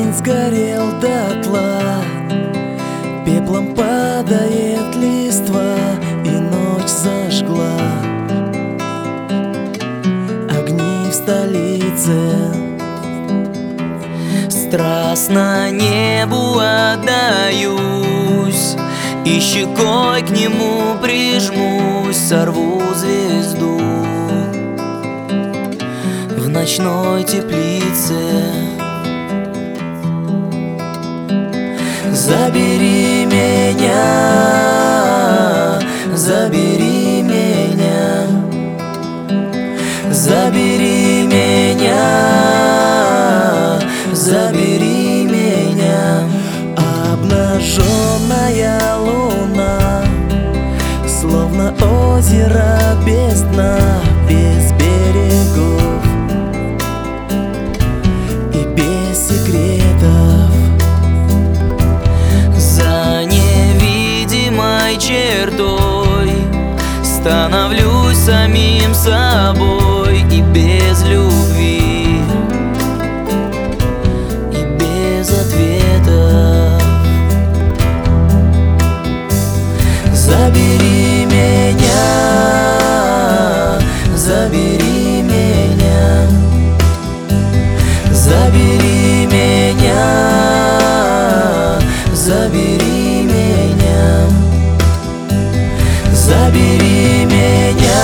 День сгорел дотла, пеплом падает листва, и ночь зажгла огни в столице. Страстно небу отдаюсь, и щекой к нему прижмусь, сорву звезду в ночной теплице. Забери меня, забери меня, забери меня, забери меня. Обнаженная луна, словно озеро без дна, без берегов и без секретов. За невидимой чертой становлюсь самим собой, и без любви, и без ответов. Забери меня, забери меня, забери меня, забери меня, забери меня,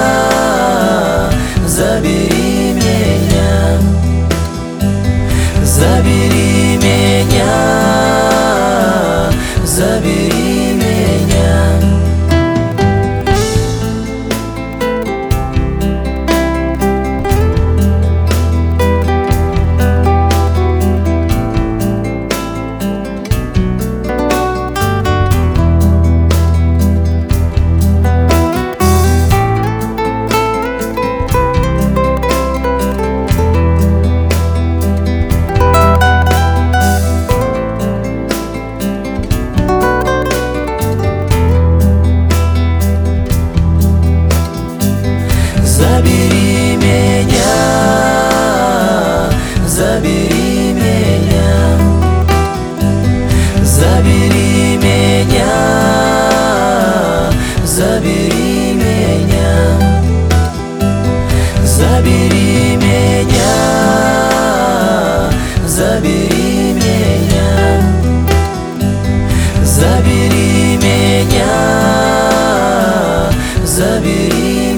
забери меня, забери меня, забери меня. Забери меня, забери меня, забери меня, забери меня, забери меня, забери меня, забери меня, забери меня.